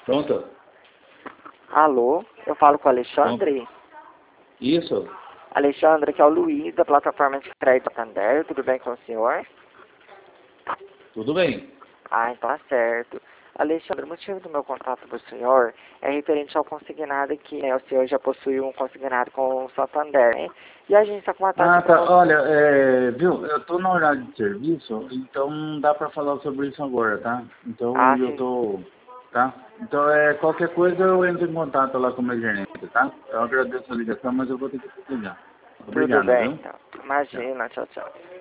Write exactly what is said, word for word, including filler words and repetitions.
Pronto? Alô, eu falo com o Alexandre? Isso. Alexandre, que é o Luiz, da plataforma de crédito Santander, tudo bem com o senhor? Tudo bem. Ah, então tá certo. Alexandre, o motivo do meu contato do senhor é referente ao consignado que né, o senhor já possui um consignado com o Santander, né? E a gente está com uma taxa Ah, de tá. promoção. Olha, é, viu, eu tô no horário de serviço, então não dá pra falar sobre isso agora, tá? Então Ah, eu sim. tô, tá? Então é, qualquer coisa eu entro em contato lá com o meu gerente, tá? Eu agradeço a ligação, mas eu vou ter que ligar. Tudo Obrigado, bem, viu? então. Tchau. Imagina, tchau, tchau.